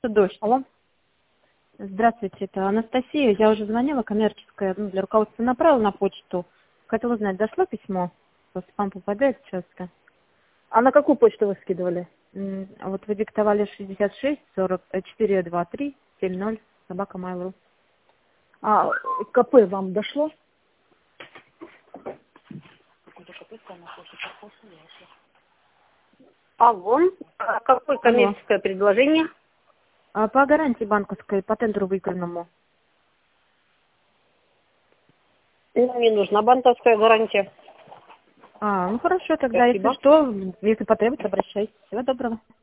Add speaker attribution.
Speaker 1: Дождь.
Speaker 2: Алло.
Speaker 1: Здравствуйте, это Анастасия. Я уже звонила, коммерческая, для руководства направила на почту. Хотела узнать, дошло письмо? В спам попадает часто.
Speaker 2: А на какую почту вы скидывали?
Speaker 1: А вот вы диктовали 66 40 423 70 собака Mail.ru.
Speaker 2: А КП вам дошло?
Speaker 3: Алло, какое
Speaker 1: Алло.
Speaker 3: коммерческое предложение?
Speaker 1: А по гарантии банковской, по тендеру выигранному.
Speaker 3: Ну, мне нужна банковская гарантия.
Speaker 1: Ну хорошо, тогда, если
Speaker 3: Спасибо.
Speaker 1: что, если потребуется, обращайтесь. Всего доброго.